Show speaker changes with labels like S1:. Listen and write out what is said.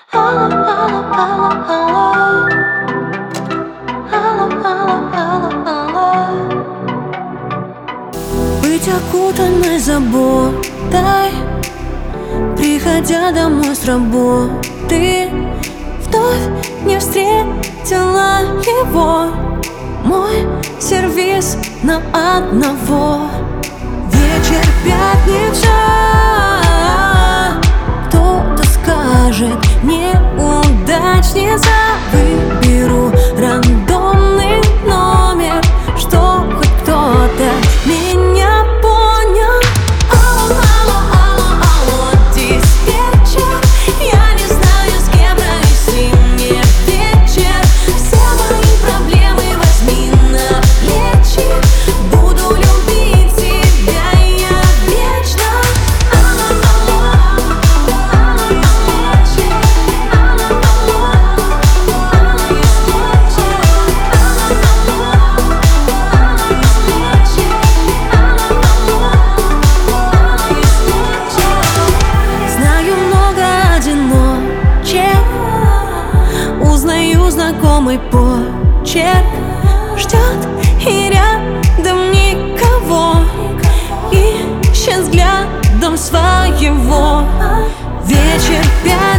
S1: Алло, алло, алло, алло. Алло, алло, алло, алло. Быть окутанной заботой, приходя домой с работы, вновь не встретила его. Мой сервис на одного. Вечер пятница, кто-то скажет неудачница. Выберу рандомный номер, чтоб хоть кто-то меня понял. Алло, алло, алло, алло, диспетчер. Я не знаю, с кем провести мне вечер. Все мои проблемы возьми на плечи. Буду любить тебя я вечно. Алло, алло, алло, диспетчер. Алло, алло, алло, диспетчер. Алло, алло, алло, диспетчер. Алло, алло, диспетчер. Знаю много одиночек, узнаю знакомый почерк. Ждет и рядом никого, ищет взглядом своего. Вечер пять.